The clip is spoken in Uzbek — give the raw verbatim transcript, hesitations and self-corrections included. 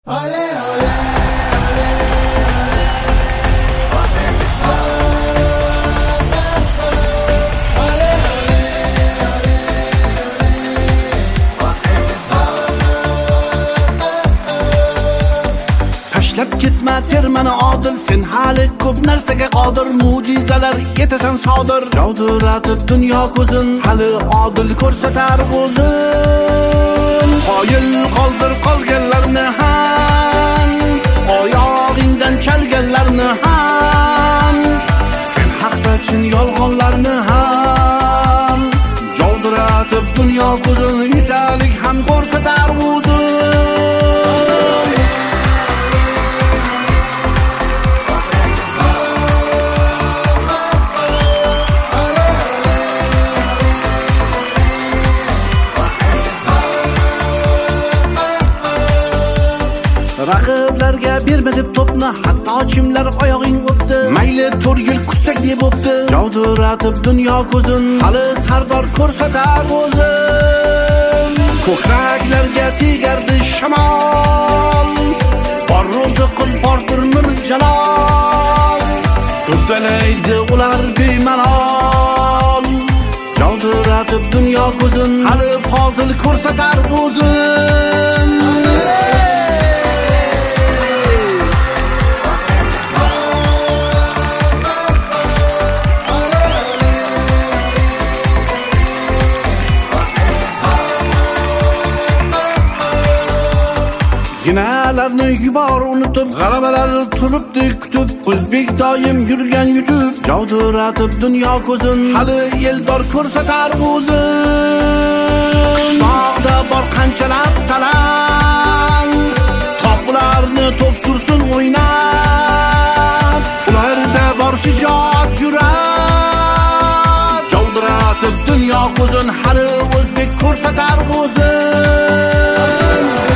Tashlab ketma termani odil, sen hali ko'p narsaga qodir, mo'jizalar yetasan sodir. Javdiratib dunyo ko'zin, hali odil ko'rsatar o'zin. Qoyil qoldir qolganlarni ham, oyog'ingdan chalganlarni ham, sen haqda chin yolg'onlarni ham. Javdiratib dunyo ko'zin, yetalik ham ko'rsatar o'zin. Raqiblarga berma deb to'pni, hatto chimlar oyog'ing o'tdi. Mayli to'rt yil kutsak deb bo'pti. Javdiratib dunyo ko'zin, hali sardor ko'rsatar o'zin. Ko'kraklarga tegardi shamol, bor ro'zi qil bordir mirjalol. Uddalaydi ular bemalol. Javdiratib dunyo ko'zin, hali fozil ko'rsatar o'zin. Ginalarni yubor unutib, g'alabalar turibdi kutib, o'zbek doim yurgan yutib. Javdiratib dunyo ko'zin, hali eldor ko'rsatar o'zin. Qishloqda bor qanchalab talant, topularni to'p sursin o'ynab. Ularda bor shijoat jur'at. Javdiratib dunyo ko'zin, hali o'zbek ko'rsatar o'zin.